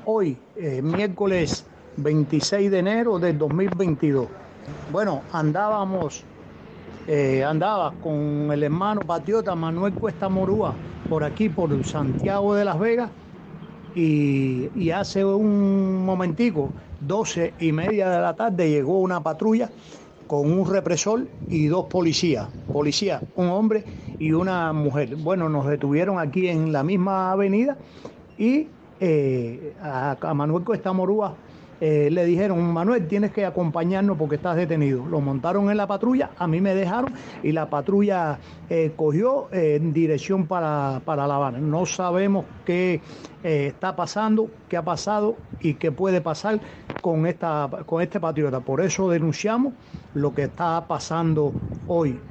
hoy, miércoles 26 de enero del 2022. Bueno, andaba con el hermano patriota Manuel Cuesta Morúa por aquí, por Santiago de Las Vegas, y hace un momentico, 12:30 de la tarde, llegó una patrulla con un represor y dos policías, un hombre y una mujer. Bueno, nos detuvieron aquí en la misma avenida y a Manuel Cuesta Morúa le dijeron: Manuel, tienes que acompañarnos porque estás detenido. Lo montaron en la patrulla, a mí me dejaron y la patrulla cogió en dirección para La Habana. No sabemos qué está pasando, qué ha pasado y qué puede pasar con este patriota. Por eso denunciamos lo que está pasando hoy.